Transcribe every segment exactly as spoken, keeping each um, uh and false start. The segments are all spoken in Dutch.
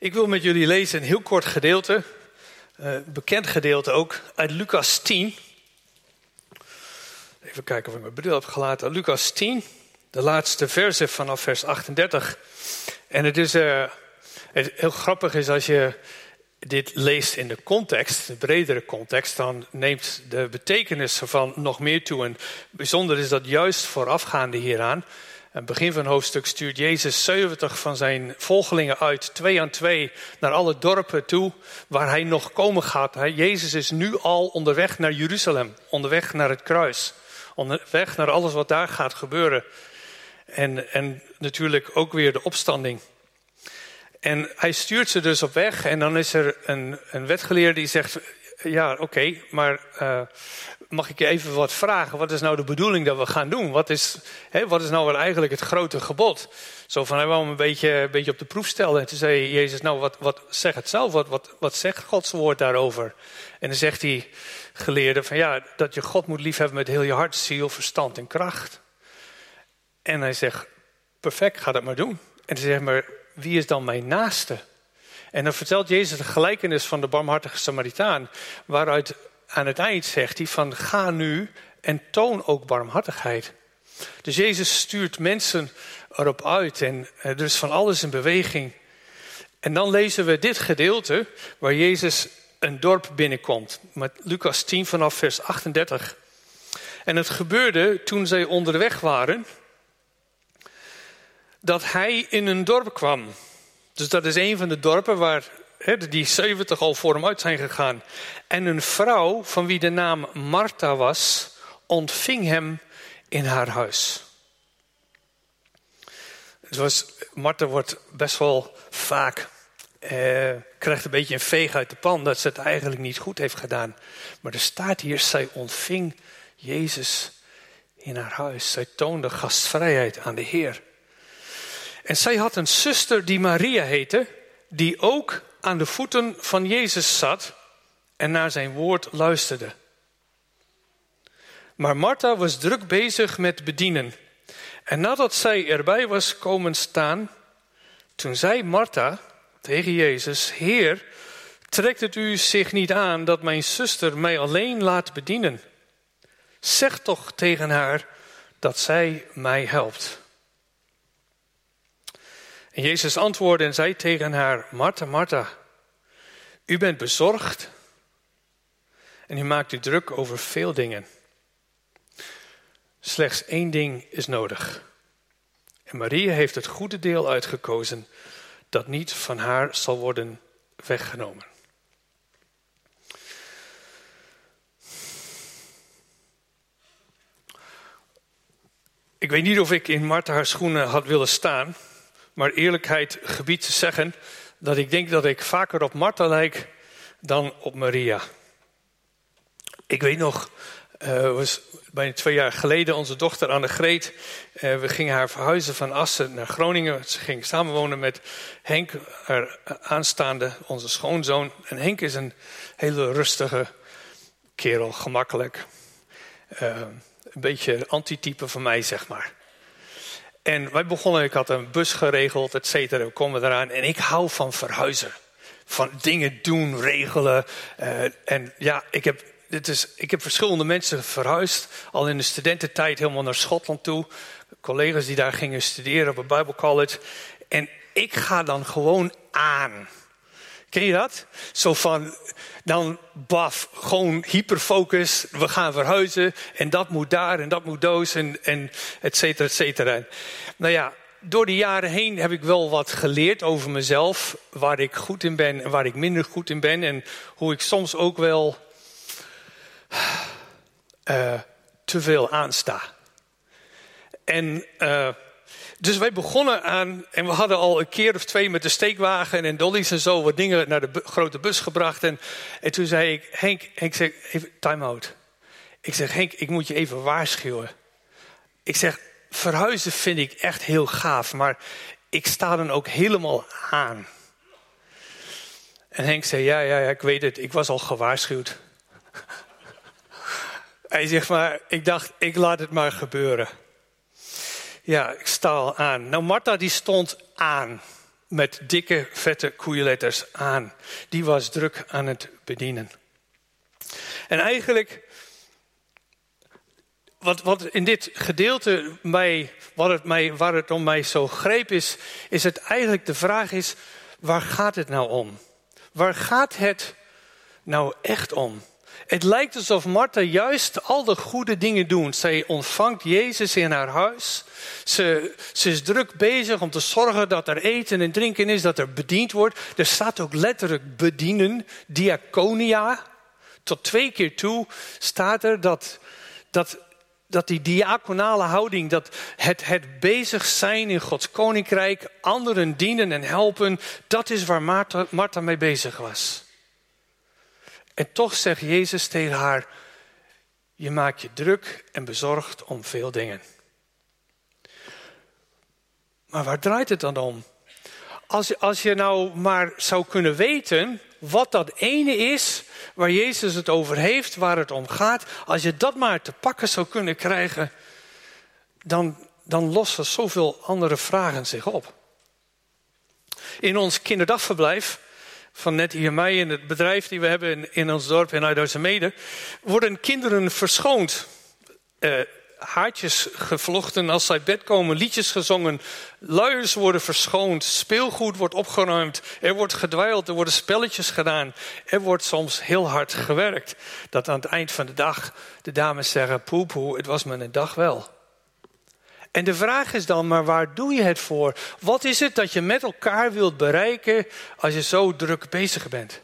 Ik wil met jullie lezen een heel kort gedeelte, uh, bekend gedeelte ook, uit Lucas tien. Even kijken of ik mijn bril heb gelaten. Lucas tien, de laatste verse vanaf vers achtendertig. En het is uh, het heel grappig is als je dit leest in de context, de bredere context, dan neemt de betekenis ervan nog meer toe. En bijzonder is dat juist voorafgaande hieraan. Aan het begin van het hoofdstuk stuurt Jezus zeventig van zijn volgelingen uit, twee aan twee, naar alle dorpen toe waar hij nog komen gaat. Jezus is nu al onderweg naar Jeruzalem, onderweg naar het kruis, onderweg naar alles wat daar gaat gebeuren. En, en natuurlijk ook weer de opstanding. En hij stuurt ze dus op weg en dan is er een, een wetgeleerde die zegt, ja oké, okay, maar uh, mag ik je even wat vragen? Wat is nou de bedoeling dat we gaan doen? Wat is, hè, wat is nou wel eigenlijk het grote gebod? Zo van, hij wou hem een beetje, een beetje op de proef stellen. En toen zei Jezus, nou wat, wat zeg het zelf, wat, wat, wat zegt Gods woord daarover? En dan zegt die geleerde van ja, dat je God moet liefhebben met heel je hart, ziel, verstand en kracht. En hij zegt, perfect, ga dat maar doen. En hij zegt, maar wie is dan mijn naaste? En dan vertelt Jezus de gelijkenis van de barmhartige Samaritaan, waaruit aan het eind zegt hij van ga nu en toon ook barmhartigheid. Dus Jezus stuurt mensen erop uit en er is van alles in beweging. En dan lezen we dit gedeelte waar Jezus een dorp binnenkomt. Met Lucas tien vanaf vers achtendertig. En het gebeurde toen zij onderweg waren, dat hij in een dorp kwam. Dus dat is een van de dorpen waar he, die zeventig al voor hem uit zijn gegaan. En een vrouw van wie de naam Martha was, ontving hem in haar huis. Het was, Martha wordt best wel vaak, eh, krijgt een beetje een veeg uit de pan dat ze het eigenlijk niet goed heeft gedaan. Maar er staat hier, zij ontving Jezus in haar huis. Zij toonde gastvrijheid aan de Heer. En zij had een zuster die Maria heette, die ook aan de voeten van Jezus zat en naar zijn woord luisterde. Maar Martha was druk bezig met bedienen. En nadat zij erbij was komen staan, toen zei Martha tegen Jezus, Heer, trekt het u zich niet aan dat mijn zuster mij alleen laat bedienen? Zeg toch tegen haar dat zij mij helpt. En Jezus antwoordde en zei tegen haar, Martha, Martha, u bent bezorgd en u maakt u druk over veel dingen. Slechts één ding is nodig. En Maria heeft het goede deel uitgekozen dat niet van haar zal worden weggenomen. Ik weet niet of ik in Martha haar schoenen had willen staan. Maar eerlijkheid gebiedt te zeggen dat ik denk dat ik vaker op Martha lijk dan op Maria. Ik weet nog, uh, was bijna twee jaar geleden onze dochter Annegreet. Uh, we gingen haar verhuizen van Assen naar Groningen. Ze ging samenwonen met Henk, haar aanstaande, onze schoonzoon. En Henk is een hele rustige kerel, gemakkelijk. Uh, een beetje antitype van mij, zeg maar. En wij begonnen, ik had een bus geregeld, et cetera. We komen eraan en ik hou van verhuizen. Van dingen doen, regelen. Uh, en ja, ik heb, dit is, ik heb verschillende mensen verhuisd. Al in de studententijd helemaal naar Schotland toe. Collega's die daar gingen studeren op een Bible College. En ik ga dan gewoon aan. Ken je dat? Zo van, dan baf, gewoon hyperfocus. We gaan verhuizen en dat moet daar en dat moet doos en, en et cetera, et cetera. Nou ja, door de jaren heen heb ik wel wat geleerd over mezelf. Waar ik goed in ben en waar ik minder goed in ben. En hoe ik soms ook wel uh, te veel aansta. En Uh, Dus wij begonnen aan, en we hadden al een keer of twee met de steekwagen en dollies en zo wat dingen naar de bu- grote bus gebracht. En, en toen zei ik, Henk, Henk zeg, even time out. Ik zeg, Henk, ik moet je even waarschuwen. Ik zeg, verhuizen vind ik echt heel gaaf, maar ik sta dan ook helemaal aan. En Henk zei, ja, ja, ja, ik weet het, ik was al gewaarschuwd. Hij zegt, maar ik dacht, ik laat het maar gebeuren. Ja, ik sta al aan. Nou, Martha die stond aan. met dikke, vette koeienletters aan. Die was druk aan het bedienen. En eigenlijk, wat, wat in dit gedeelte, mij, wat het mij, waar het om mij zo greep is, is het eigenlijk de vraag is, waar gaat het nou om? Waar gaat het nou echt om? Het lijkt alsof Martha juist al de goede dingen doet. Zij ontvangt Jezus in haar huis. Ze, ze is druk bezig om te zorgen dat er eten en drinken is, dat er bediend wordt. Er staat ook letterlijk bedienen, diaconia. Tot twee keer toe staat er dat, dat, dat die diaconale houding, dat het, het bezig zijn in Gods koninkrijk, anderen dienen en helpen, dat is waar Martha, Martha mee bezig was. En toch zegt Jezus tegen haar, je maakt je druk en bezorgd om veel dingen. Maar waar draait het dan om? Als je, als je nou maar zou kunnen weten wat dat ene is waar Jezus het over heeft, waar het om gaat. Als je dat maar te pakken zou kunnen krijgen, dan, dan lossen zoveel andere vragen zich op. In ons kinderdagverblijf van net hier mij in het bedrijf die we hebben in, in ons dorp in Uithuizermeeden, worden kinderen verschoond. Uh, haartjes gevlochten als zij uit bed komen, liedjes gezongen, luiers worden verschoond, speelgoed wordt opgeruimd, er wordt gedwijld, er worden spelletjes gedaan, er wordt soms heel hard gewerkt. Dat aan het eind van de dag de dames zeggen, poe poe, het was me een dag wel. En de vraag is dan, maar waar doe je het voor? Wat is het dat je met elkaar wilt bereiken als je zo druk bezig bent?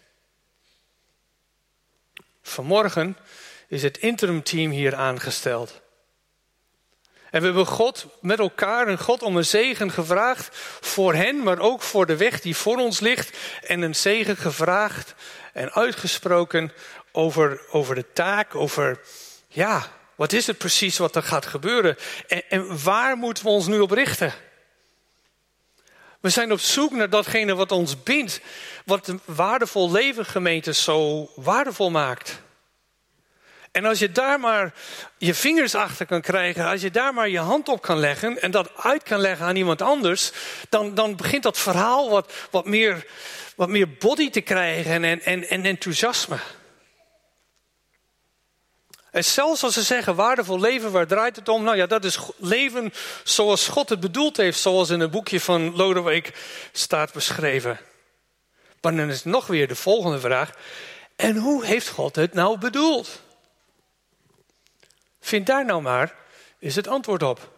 Vanmorgen is het interimteam hier aangesteld. En we hebben God met elkaar een God om een zegen gevraagd voor hen, maar ook voor de weg die voor ons ligt. En een zegen gevraagd en uitgesproken over, over de taak, over, ja, wat is het precies wat er gaat gebeuren? En, en waar moeten we ons nu op richten? We zijn op zoek naar datgene wat ons bindt, wat een waardevol leven, gemeente, zo waardevol maakt. En als je daar maar je vingers achter kan krijgen, als je daar maar je hand op kan leggen en dat uit kan leggen aan iemand anders, dan, dan begint dat verhaal wat, wat, meer, wat meer body te krijgen en, en, en enthousiasme. En zelfs als ze zeggen waardevol leven, waar draait het om? Nou ja, dat is leven zoals God het bedoeld heeft, zoals in het boekje van Lodewijk staat beschreven. Maar dan is nog weer de volgende vraag. En hoe heeft God het nou bedoeld? Vind daar nou maar is het antwoord op.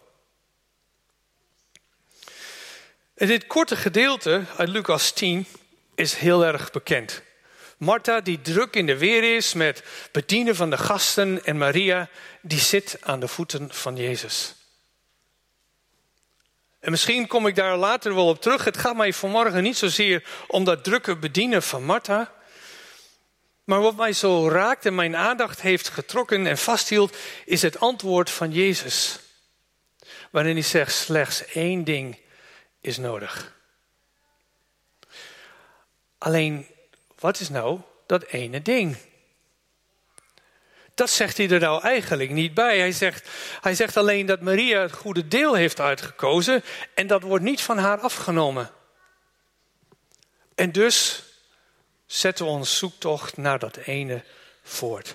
En dit korte gedeelte uit Lucas tien is heel erg bekend. Martha die druk in de weer is met bedienen van de gasten en Maria die zit aan de voeten van Jezus. En misschien kom ik daar later wel op terug. Het gaat mij vanmorgen niet zozeer om dat drukke bedienen van Martha. Maar wat mij zo raakt en mijn aandacht heeft getrokken en vasthield, is het antwoord van Jezus. Waarin hij zegt, slechts één ding is nodig. Alleen, wat is nou dat ene ding? Dat zegt hij er nou eigenlijk niet bij. Hij zegt, hij zegt alleen dat Maria het goede deel heeft uitgekozen en dat wordt niet van haar afgenomen. En dus zetten we ons zoektocht naar dat ene voort.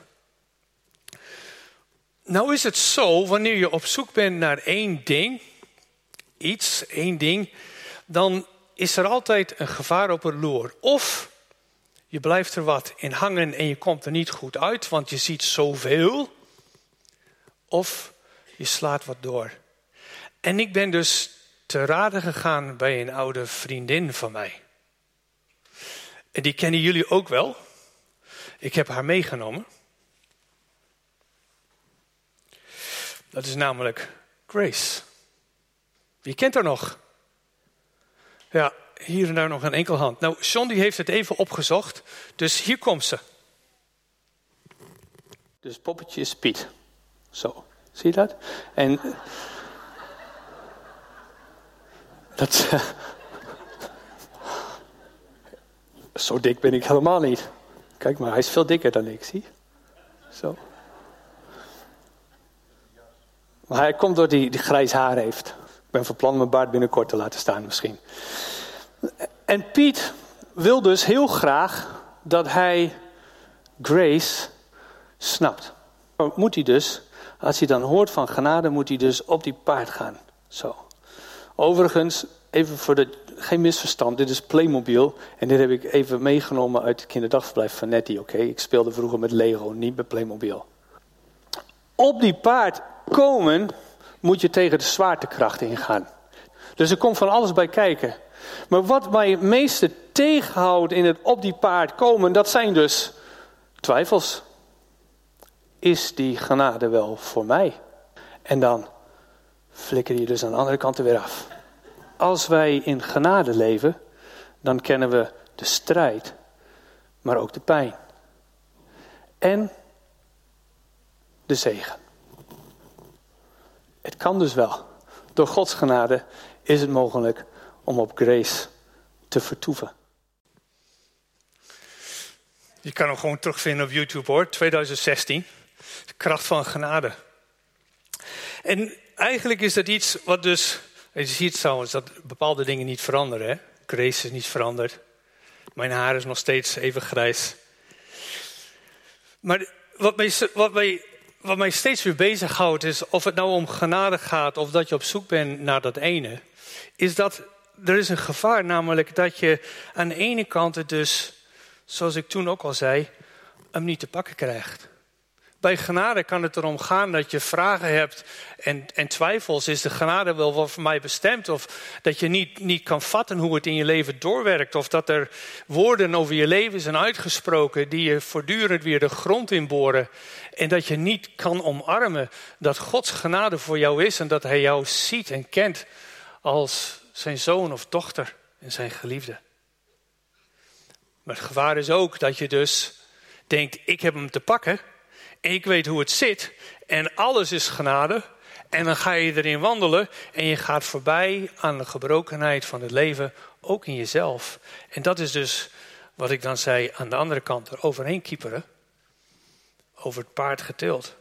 Nou is het zo, wanneer je op zoek bent naar één ding, iets, één ding, dan is er altijd een gevaar op het loer. Of je blijft er wat in hangen en je komt er niet goed uit, want je ziet zoveel. Of je slaat wat door. En ik ben dus te raden gegaan bij een oude vriendin van mij. En die kennen jullie ook wel. Ik heb haar meegenomen. Dat is namelijk Grace. Wie kent haar nog? Ja, hier en daar nog een enkel hand. Nou, John die heeft het even opgezocht. Dus hier komt ze. Dus poppetje is Piet. Zo, zie je dat? En dat... Zo dik ben ik helemaal niet. Kijk maar, hij is veel dikker dan ik, zie je? Zo. Maar hij komt door die, die grijs haar heeft. Ik ben van plan mijn baard binnenkort te laten staan misschien. En Piet wil dus heel graag dat hij grace snapt. Dan moet hij dus, als hij dan hoort van genade, moet hij dus op die paard gaan. Zo. Overigens, even voor de, geen misverstand, dit is Playmobil. En dit heb ik even meegenomen uit het kinderdagverblijf van Nettie, oké? Okay? Ik speelde vroeger met Lego, niet met Playmobil. Op die paard komen moet je tegen de zwaartekracht ingaan. Dus er komt van alles bij kijken. Maar wat mij het meeste tegenhoudt in het op die paard komen, dat zijn dus twijfels. Is die genade wel voor mij? En dan flikker je dus aan de andere kant er weer af. Als wij in genade leven, dan kennen we de strijd, maar ook de pijn. En de zegen. Het kan dus wel. Door Gods genade is het mogelijk om op grace te vertoeven. Je kan hem gewoon terugvinden op YouTube hoor, twintig zestien. De kracht van genade. En eigenlijk is dat iets wat dus, je ziet trouwens dat bepaalde dingen niet veranderen. Hè? Grace is niet veranderd. Mijn haar is nog steeds even grijs. Maar wat mij, wat mij, wat mij steeds weer bezighoudt is, of het nou om genade gaat of dat je op zoek bent naar dat ene, is dat er is een gevaar, namelijk dat je aan de ene kant het dus, zoals ik toen ook al zei, hem niet te pakken krijgt. Bij genade kan het erom gaan dat je vragen hebt en, en twijfels. Is de genade wel wat voor mij bestemd? Of dat je niet, niet kan vatten hoe het in je leven doorwerkt. Of dat er woorden over je leven zijn uitgesproken die je voortdurend weer de grond inboren. En dat je niet kan omarmen dat Gods genade voor jou is. En dat hij jou ziet en kent als zijn zoon of dochter en zijn geliefde. Maar het gevaar is ook dat je dus denkt, ik heb hem te pakken. Ik weet hoe het zit en alles is genade. En dan ga je erin wandelen en je gaat voorbij aan de gebrokenheid van het leven, ook in jezelf. En dat is dus wat ik dan zei aan de andere kant, er overheen kieperen, over het paard getild.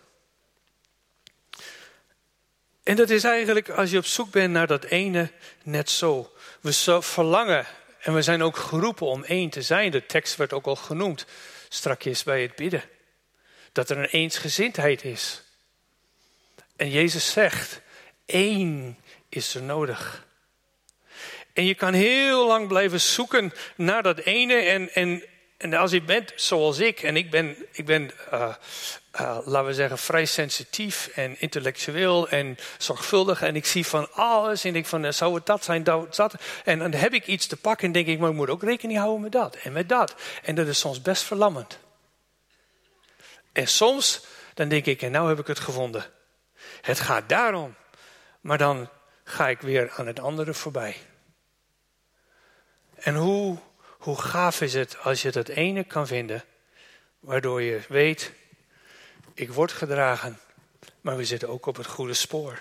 En dat is eigenlijk, als je op zoek bent naar dat ene, net zo. We zo verlangen en we zijn ook geroepen om één te zijn. De tekst werd ook al genoemd, strakjes bij het bidden. Dat er een eensgezindheid is. En Jezus zegt, één is er nodig. En je kan heel lang blijven zoeken naar dat ene. En, en, en als je bent zoals ik, en ik ben, ik ben uh, uh, laten we zeggen, vrij sensitief en intellectueel en zorgvuldig. En ik zie van alles en ik van, zou het dat zijn, dat. En dan heb ik iets te pakken en denk ik, maar ik moet ook rekening houden met dat en met dat. En dat is soms best verlammend. En soms, dan denk ik, en nou heb ik het gevonden. Het gaat daarom. Maar dan ga ik weer aan het andere voorbij. En hoe, hoe gaaf is het als je dat ene kan vinden, waardoor je weet, ik word gedragen, maar we zitten ook op het goede spoor.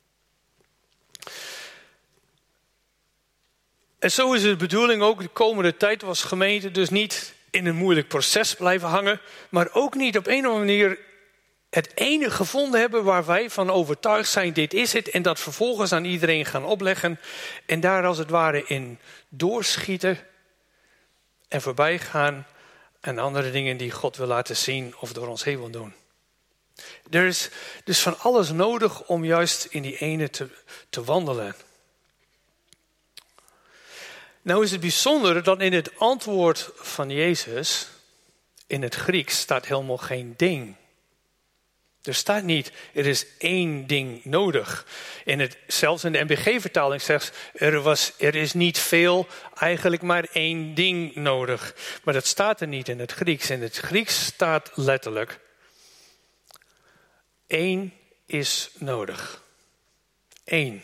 En zo is het de bedoeling ook de komende tijd als gemeente dus niet in een moeilijk proces blijven hangen, maar ook niet op een of andere manier het ene gevonden hebben waar wij van overtuigd zijn, dit is het, en dat vervolgens aan iedereen gaan opleggen en daar als het ware in doorschieten en voorbij gaan aan andere dingen die God wil laten zien of door ons heen wil doen. Er is dus van alles nodig om juist in die ene te, te wandelen. Nou is het bijzondere dat in het antwoord van Jezus, in het Grieks, staat helemaal geen ding. Er staat niet, er is één ding nodig. In het, zelfs in de N B G-vertaling zegt, er, was, er is niet veel, eigenlijk maar één ding nodig. Maar dat staat er niet in het Grieks. In het Grieks staat letterlijk, één is nodig. Eén.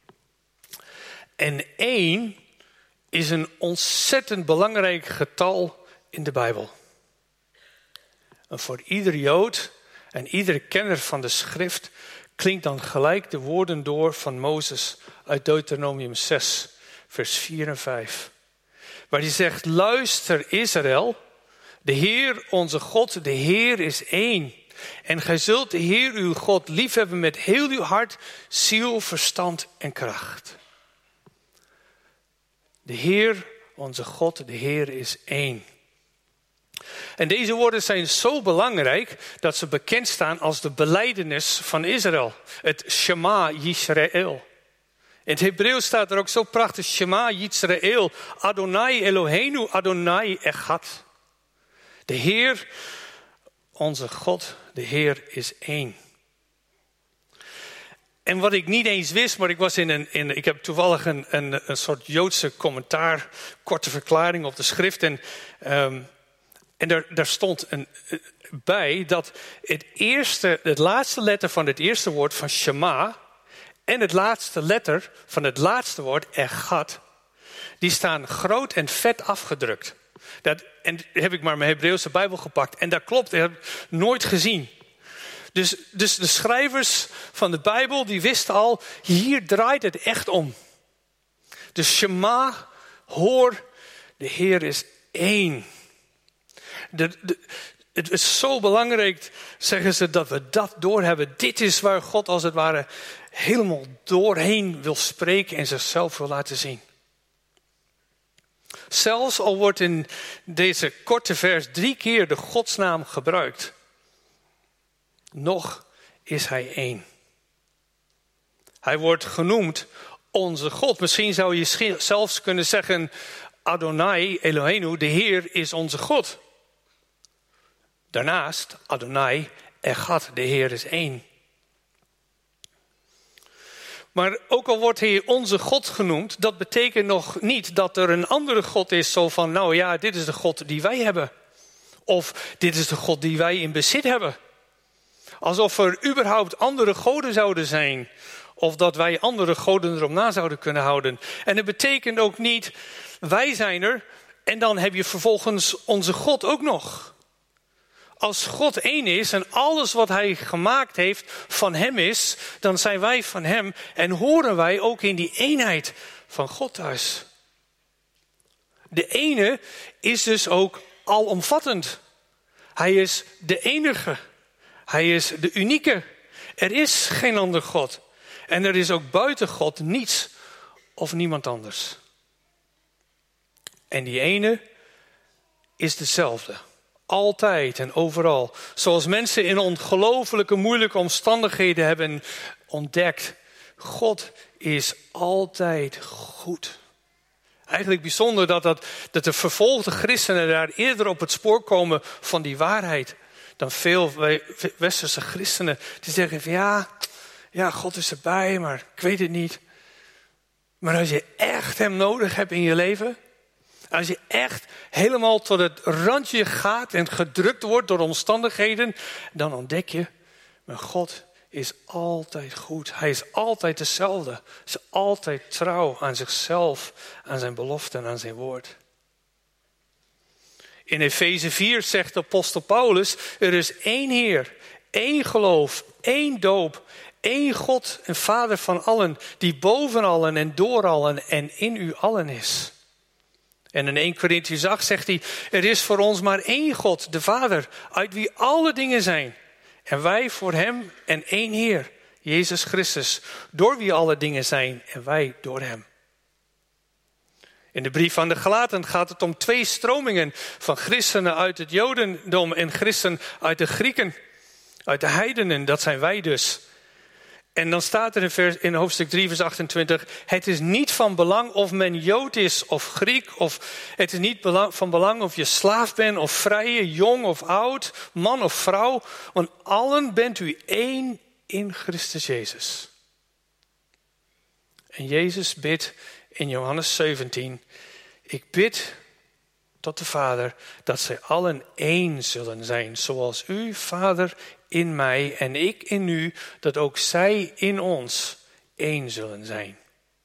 En één is een ontzettend belangrijk getal in de Bijbel. En voor ieder Jood en iedere kenner van de schrift klinkt dan gelijk de woorden door van Mozes uit Deuteronomium zes, vers vier en vijf. Waar hij zegt, luister Israël, de Heer onze God, de Heer is één. En gij zult de Heer uw God liefhebben met heel uw hart, ziel, verstand en kracht. De Heer, onze God, de Heer is één. En deze woorden zijn zo belangrijk dat ze bekend staan als de belijdenis van Israël. Het Shema Yisrael. In het Hebreeuws staat er ook zo prachtig: Shema Yisrael, Adonai Eloheinu, Adonai Echad. De Heer, onze God, de Heer is één. En wat ik niet eens wist, maar ik was in een, in, ik heb toevallig een, een, een soort Joodse commentaar, korte verklaring op de schrift. En, um, en daar, daar stond een, bij dat het eerste, het laatste letter van het eerste woord van Shema en het laatste letter van het laatste woord, Echad, die staan groot en vet afgedrukt. Dat, en heb ik maar mijn Hebreeuwse Bijbel gepakt. En dat klopt, dat heb ik nooit gezien. Dus, dus de schrijvers van de Bijbel, die wisten al, hier draait het echt om. Dus Shema, hoor, de Heer is één. De, de, het is zo belangrijk, zeggen ze, dat we dat doorhebben. Dit is waar God als het ware helemaal doorheen wil spreken en zichzelf wil laten zien. Zelfs al wordt in deze korte vers drie keer de godsnaam gebruikt, nog is hij één. Hij wordt genoemd onze God. Misschien zou je zelfs kunnen zeggen Adonai Eloheinu, de Heer is onze God. Daarnaast Adonai Echad, de Heer is één. Maar ook al wordt hij onze God genoemd, dat betekent nog niet dat er een andere God is. Zo van, nou ja, dit is de God die wij hebben. Of dit is de God die wij in bezit hebben. Alsof er überhaupt andere goden zouden zijn. Of dat wij andere goden erop na zouden kunnen houden. En het betekent ook niet, wij zijn er en dan heb je vervolgens onze God ook nog. Als God één is en alles wat hij gemaakt heeft van hem is, dan zijn wij van hem en horen wij ook in die eenheid van God thuis. De ene is dus ook alomvattend. Hij is de enige. Hij is de unieke. Er is geen ander God. En er is ook buiten God niets of niemand anders. En die ene is dezelfde. Altijd en overal. Zoals mensen in ongelooflijke moeilijke omstandigheden hebben ontdekt. God is altijd goed. Eigenlijk bijzonder dat, dat, dat de vervolgde christenen daar eerder op het spoor komen van die waarheid. Dan veel westerse christenen die zeggen van ja, ja, God is erbij, maar ik weet het niet. Maar als je echt hem nodig hebt in je leven, als je echt helemaal tot het randje gaat en gedrukt wordt door omstandigheden, dan ontdek je, mijn God is altijd goed. Hij is altijd dezelfde. Hij is altijd trouw aan zichzelf, aan zijn beloften en aan zijn woord. In Efeze vier zegt de apostel Paulus, er is één Heer, één geloof, één doop, één God en Vader van allen, die boven allen en door allen en in u allen is. En in Eerste Korintiërs acht zegt hij, er is voor ons maar één God, de Vader, uit wie alle dingen zijn. En wij voor hem en één Heer, Jezus Christus, door wie alle dingen zijn en wij door hem. In de brief aan de Galaten gaat het om twee stromingen van christenen uit het Jodendom en christenen uit de Grieken, uit de heidenen, dat zijn wij dus. En dan staat er in, vers, in hoofdstuk drie vers achtentwintig, het is niet van belang of men Jood is of Griek, of het is niet belang, van belang of je slaaf bent of vrije, jong of oud, man of vrouw, want allen bent u één in Christus Jezus. En Jezus bidt in Johannes zeventien, ik bid tot de Vader dat zij allen één zullen zijn, zoals u, Vader, in mij en ik in u, dat ook zij in ons één zullen zijn.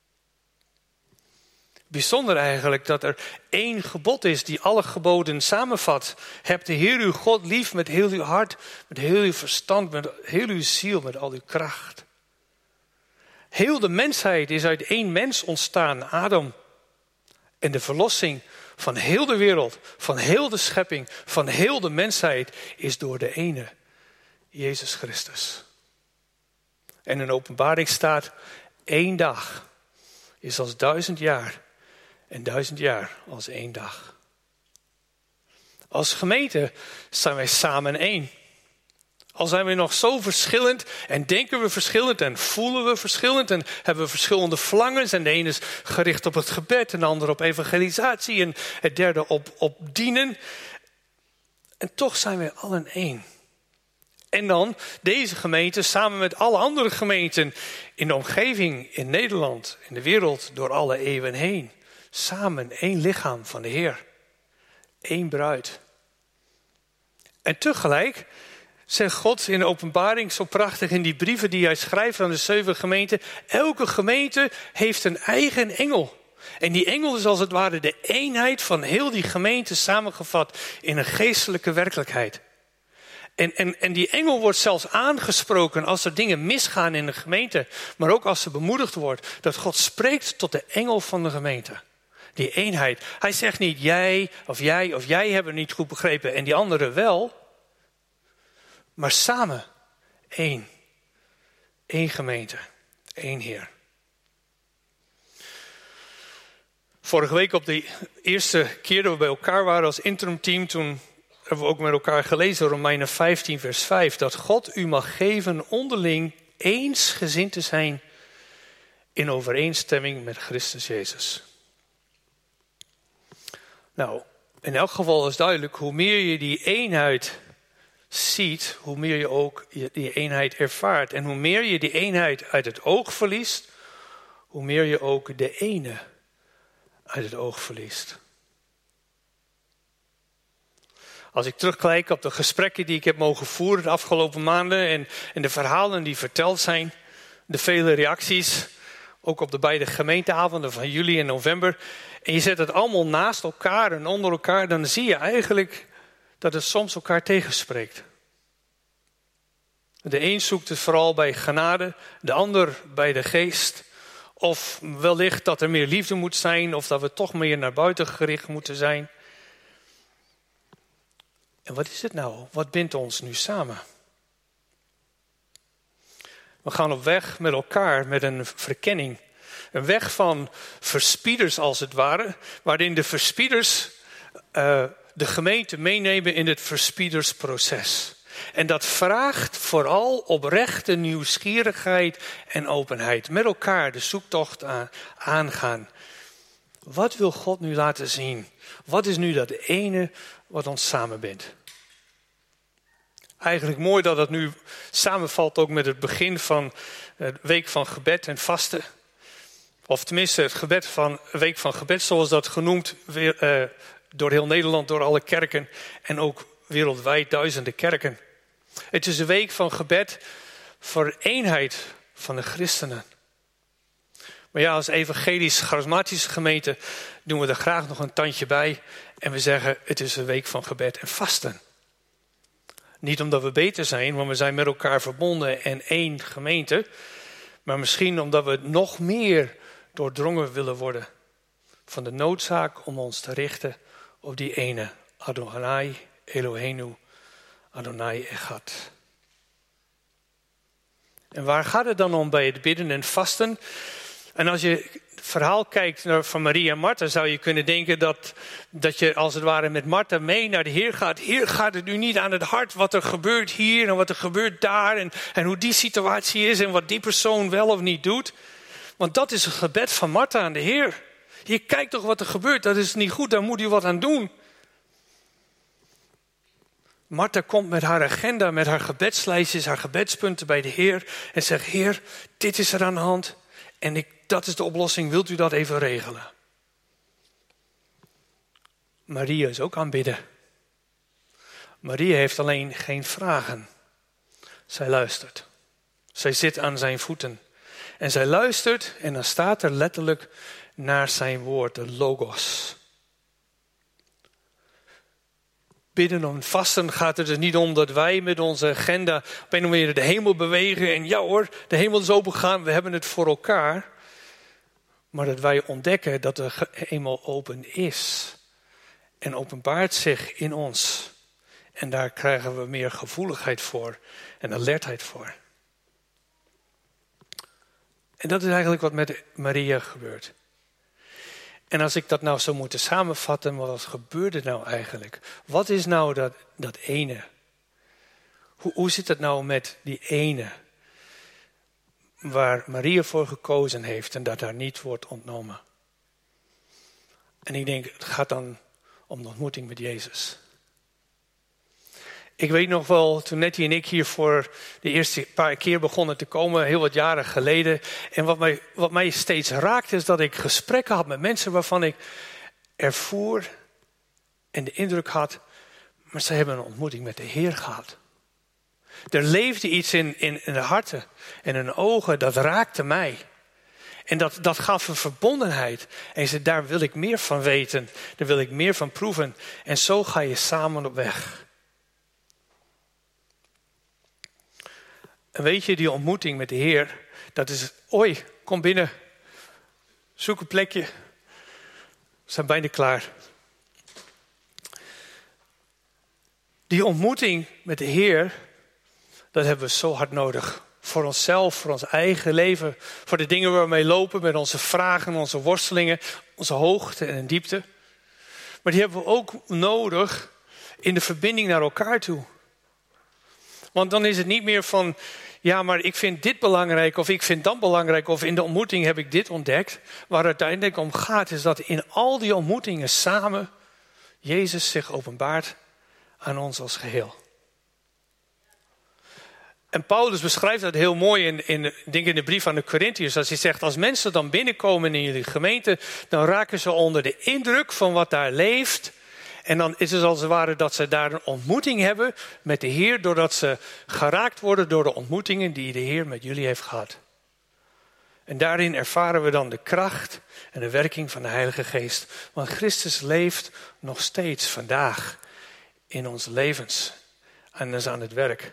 Bijzonder eigenlijk dat er één gebod is die alle geboden samenvat. Heb de Heer uw God lief met heel uw hart, met heel uw verstand, met heel uw ziel, met al uw kracht. Heel de mensheid is uit één mens ontstaan, Adam. En de verlossing van heel de wereld, van heel de schepping, van heel de mensheid is door de ene, Jezus Christus. En in Openbaring staat, één dag is als duizend jaar. en duizend jaar als één dag. Als gemeente zijn wij samen één. Al zijn we nog zo verschillend en denken we verschillend en voelen we verschillend en hebben we verschillende verlangens. En de ene is gericht op het gebed en de andere op evangelisatie en het derde op, op dienen. En toch zijn we allen één. En dan deze gemeente samen met alle andere gemeenten in de omgeving, in Nederland, in de wereld, door alle eeuwen heen. Samen één lichaam van de Heer. Eén bruid. En tegelijk zegt God in de openbaring zo prachtig in die brieven die hij schrijft aan de zeven gemeenten. Elke gemeente heeft een eigen engel. En die engel is als het ware de eenheid van heel die gemeente samengevat in een geestelijke werkelijkheid. En, en, en die engel wordt zelfs aangesproken als er dingen misgaan in de gemeente. Maar ook als ze bemoedigd wordt. Dat God spreekt tot de engel van de gemeente. Die eenheid. Hij zegt niet jij of jij of jij hebben het niet goed begrepen en die anderen wel. Maar samen één. Eén gemeente. Één Heer. Vorige week op de eerste keer dat we bij elkaar waren als interimteam, toen hebben we ook met elkaar gelezen Romeinen vijftien vers vijf. Dat God u mag geven onderling eensgezind te zijn in overeenstemming met Christus Jezus. Nou, in elk geval is duidelijk, hoe meer je die eenheid ziet, hoe meer je ook die eenheid ervaart. En hoe meer je die eenheid uit het oog verliest, hoe meer je ook de ene uit het oog verliest. Als ik terugkijk op de gesprekken die ik heb mogen voeren de afgelopen maanden en, en de verhalen die verteld zijn, de vele reacties, ook op de beide gemeenteavonden van juli en november. En je zet het allemaal naast elkaar en onder elkaar, dan zie je eigenlijk dat het soms elkaar tegenspreekt. De een zoekt het vooral bij genade, de ander bij de geest. Of wellicht dat er meer liefde moet zijn, of dat we toch meer naar buiten gericht moeten zijn. En wat is het nou? Wat bindt ons nu samen? We gaan op weg met elkaar met een verkenning. Een weg van verspieders als het ware, waarin de verspieders uh, de gemeente meenemen in het verspiedersproces. En dat vraagt vooral oprechte nieuwsgierigheid en openheid. Met elkaar de zoektocht aan, aangaan. Wat wil God nu laten zien? Wat is nu dat ene wat ons samenbindt? Eigenlijk mooi dat het nu samenvalt ook met het begin van de week van gebed en vasten. Of tenminste het gebed van week van gebed, zoals dat genoemd weer, uh, door heel Nederland, door alle kerken en ook wereldwijd duizenden kerken. Het is een week van gebed voor eenheid van de christenen. Maar ja, als evangelisch-charismatische gemeente doen we er graag nog een tandje bij. En we zeggen, het is een week van gebed en vasten. Niet omdat we beter zijn, want we zijn met elkaar verbonden en één gemeente. Maar misschien omdat we nog meer doordrongen willen worden van de noodzaak om ons te richten op die ene. Adonai, Eloheinu, Adonai Echad. En waar gaat het dan om bij het bidden en vasten? En als je het verhaal kijkt naar van Maria en Martha, zou je kunnen denken dat, dat je als het ware met Martha mee naar de Heer gaat. Heer, gaat het u niet aan het hart wat er gebeurt hier en wat er gebeurt daar en, en hoe die situatie is en wat die persoon wel of niet doet? Want dat is het gebed van Martha aan de Heer. Je kijkt toch wat er gebeurt, dat is niet goed, daar moet u wat aan doen. Martha komt met haar agenda, met haar gebedslijstjes, haar gebedspunten bij de Heer en zegt, Heer, dit is er aan de hand en ik, dat is de oplossing, wilt u dat even regelen? Maria is ook aanbidden. Maria heeft alleen geen vragen. Zij luistert. Zij zit aan zijn voeten. En zij luistert en dan staat er letterlijk naar zijn woord, de logos. Bidden en vasten gaat er dus niet om dat wij met onze agenda op een of andere manier de hemel bewegen. En ja hoor, de hemel is opengegaan, we hebben het voor elkaar. Maar dat wij ontdekken dat de hemel open is. En openbaart zich in ons. En daar krijgen we meer gevoeligheid voor en alertheid voor. En dat is eigenlijk wat met Maria gebeurt. En als ik dat nou zou moeten samenvatten, wat gebeurde nou eigenlijk? Wat is nou dat, dat ene? Hoe, hoe zit het nou met die ene? Waar Maria voor gekozen heeft en dat haar niet wordt ontnomen. En ik denk, het gaat dan om de ontmoeting met Jezus. Ik weet nog wel, toen Nettie en ik hier voor de eerste paar keer begonnen te komen, heel wat jaren geleden. En wat mij, wat mij steeds raakte, is dat ik gesprekken had met mensen waarvan ik ervoer en de indruk had, maar ze hebben een ontmoeting met de Heer gehad. Er leefde iets in, in, in de harten en in de ogen, dat raakte mij. En dat, dat gaf een verbondenheid. En je zei, daar wil ik meer van weten. Daar wil ik meer van proeven. En zo ga je samen op weg. En weet je, die ontmoeting met de Heer, dat is, oei, kom binnen. Zoek een plekje. We zijn bijna klaar. Die ontmoeting met de Heer, dat hebben we zo hard nodig. Voor onszelf, voor ons eigen leven. Voor de dingen waar we mee lopen, met onze vragen, onze worstelingen, onze hoogte en diepte. Maar die hebben we ook nodig in de verbinding naar elkaar toe. Want dan is het niet meer van, ja, maar ik vind dit belangrijk of ik vind dat belangrijk of in de ontmoeting heb ik dit ontdekt. Waar het uiteindelijk om gaat is dat in al die ontmoetingen samen Jezus zich openbaart aan ons als geheel. En Paulus beschrijft dat heel mooi in, in, denk in de brief aan de Korintiërs. Als hij zegt, als mensen dan binnenkomen in jullie gemeente, dan raken ze onder de indruk van wat daar leeft. En dan is het als het ware dat ze daar een ontmoeting hebben met de Heer, doordat ze geraakt worden door de ontmoetingen die de Heer met jullie heeft gehad. En daarin ervaren we dan de kracht en de werking van de Heilige Geest. Want Christus leeft nog steeds vandaag in onze levens en is aan het werk.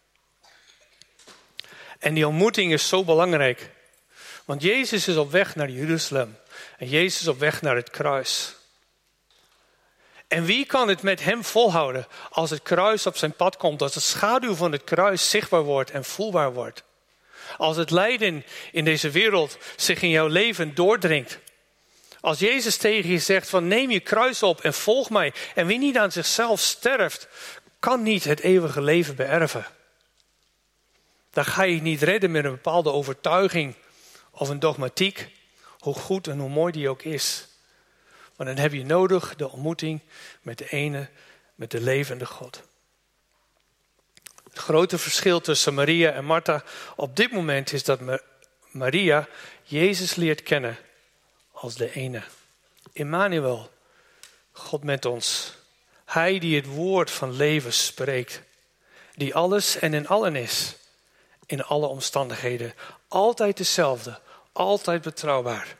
En die ontmoeting is zo belangrijk. Want Jezus is op weg naar Jeruzalem. En Jezus is op weg naar het kruis. En wie kan het met hem volhouden als het kruis op zijn pad komt? Als de schaduw van het kruis zichtbaar wordt en voelbaar wordt. Als het lijden in deze wereld zich in jouw leven doordringt. Als Jezus tegen je zegt van neem je kruis op en volg mij. En wie niet aan zichzelf sterft, kan niet het eeuwige leven beërven. Dan ga je niet redden met een bepaalde overtuiging of een dogmatiek. Hoe goed en hoe mooi die ook is. Maar dan heb je nodig de ontmoeting met de ene, met de levende God. Het grote verschil tussen Maria en Martha op dit moment is dat Maria Jezus leert kennen als de ene. Immanuel, God met ons. Hij die het woord van leven spreekt. Die alles en in allen is. In alle omstandigheden. Altijd dezelfde. Altijd betrouwbaar.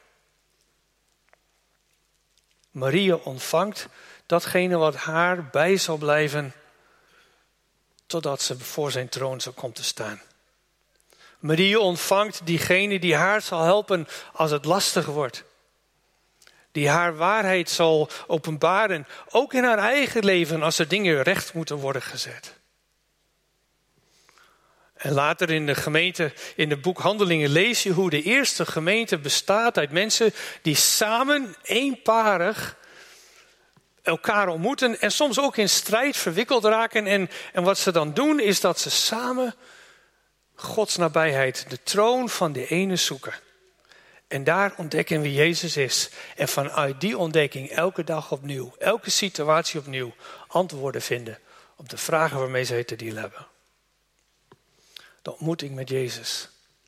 Maria ontvangt datgene wat haar bij zal blijven. Totdat ze voor zijn troon zal komen te staan. Maria ontvangt diegene die haar zal helpen als het lastig wordt. Die haar waarheid zal openbaren. Ook in haar eigen leven als er dingen recht moeten worden gezet. En later in de gemeente, in het boek Handelingen, lees je hoe de eerste gemeente bestaat uit mensen die samen, eenparig, elkaar ontmoeten en soms ook in strijd verwikkeld raken. En, en wat ze dan doen is dat ze samen Gods nabijheid, de troon van de ene zoeken. En daar ontdekken wie Jezus is. En vanuit die ontdekking elke dag opnieuw, elke situatie opnieuw antwoorden vinden op de vragen waarmee zij te dealen hebben. De ontmoeting met Jezus.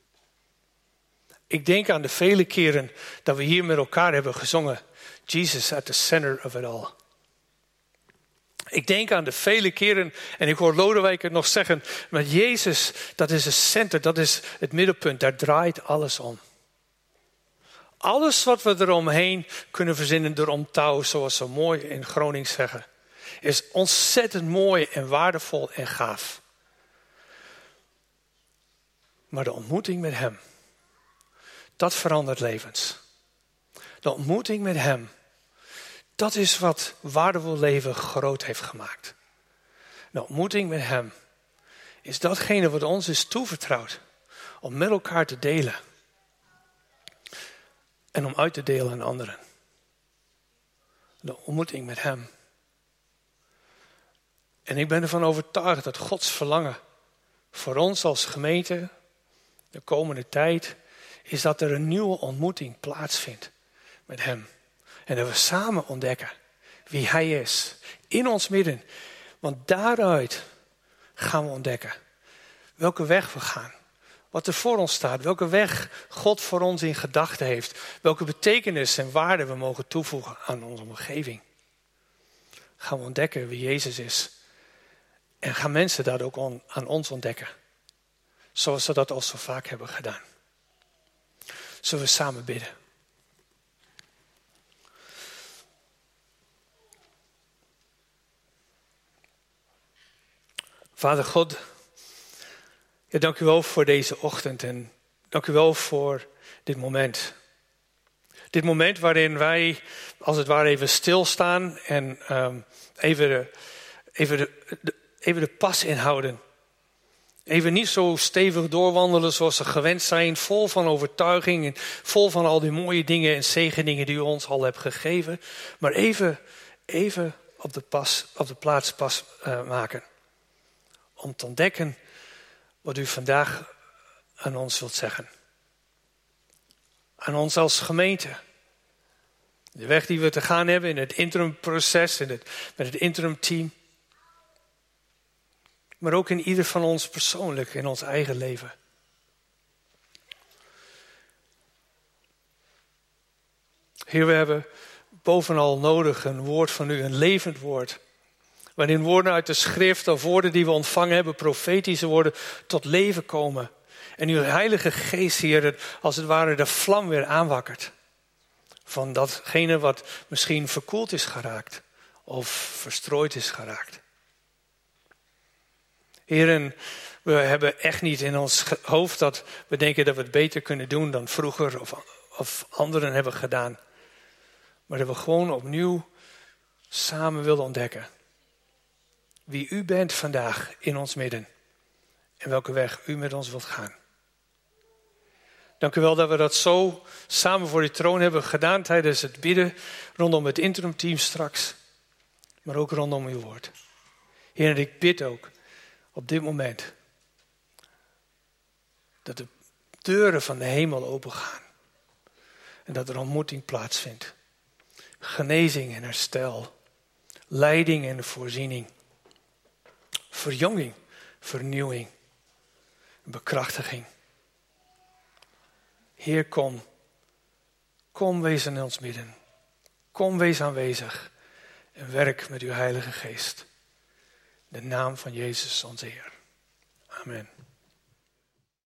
Ik denk aan de vele keren dat we hier met elkaar hebben gezongen. Jesus at the center of it all. Ik denk aan de vele keren, en ik hoor Lodewijk het nog zeggen, maar Jezus, dat is het center, dat is het middelpunt, daar draait alles om. Alles wat we eromheen kunnen verzinnen door omtouw, zoals ze mooi in Gronings zeggen, is ontzettend mooi en waardevol en gaaf. Maar de ontmoeting met hem, dat verandert levens. De ontmoeting met hem, dat is wat waardevol leven groot heeft gemaakt. De ontmoeting met hem is datgene wat ons is toevertrouwd om met elkaar te delen. En om uit te delen aan anderen. De ontmoeting met hem. En ik ben ervan overtuigd dat Gods verlangen voor ons als gemeente de komende tijd is dat er een nieuwe ontmoeting plaatsvindt met hem. En dat we samen ontdekken wie hij is in ons midden. Want daaruit gaan we ontdekken welke weg we gaan. Wat er voor ons staat. Welke weg God voor ons in gedachten heeft. Welke betekenis en waarde we mogen toevoegen aan onze omgeving. Gaan we ontdekken wie Jezus is. En gaan mensen dat ook on, aan ons ontdekken. Zoals ze dat al zo vaak hebben gedaan. Zullen we samen bidden. Vader God, ja, dank u wel voor deze ochtend en dank u wel voor dit moment. Dit moment waarin wij als het ware even stilstaan en um, even, de, even, de, de, even de pas inhouden. Even niet zo stevig doorwandelen zoals ze gewend zijn, vol van overtuiging en vol van al die mooie dingen en zegeningen die u ons al hebt gegeven. Maar even, even op, de pas, op de plaats pas uh, maken. Om te ontdekken wat u vandaag aan ons wilt zeggen. Aan ons als gemeente. De weg die we te gaan hebben in het interimproces, in het, met het interimteam. Maar ook in ieder van ons persoonlijk, in ons eigen leven. Heer, we hebben bovenal nodig een woord van u, een levend woord. Waarin woorden uit de schrift of woorden die we ontvangen hebben, profetische woorden, tot leven komen. En uw Heilige Geest, Heer, als het ware de vlam weer aanwakkert. Van datgene wat misschien verkoeld is geraakt of verstrooid is geraakt. Heren, we hebben echt niet in ons hoofd dat we denken dat we het beter kunnen doen dan vroeger of, of anderen hebben gedaan. Maar dat we gewoon opnieuw samen willen ontdekken wie u bent vandaag in ons midden en welke weg u met ons wilt gaan. Dank u wel dat we dat zo samen voor uw troon hebben gedaan tijdens het bidden rondom het interimteam straks, maar ook rondom uw woord. Heer, en ik bid ook op dit moment dat de deuren van de hemel opengaan en dat er ontmoeting plaatsvindt. Genezing en herstel, leiding en voorziening, verjonging, vernieuwing, bekrachtiging. Heer, kom. Kom, wees in ons midden. Kom, wees aanwezig. En werk met uw Heilige Geest. In de naam van Jezus, onze Heer. Amen.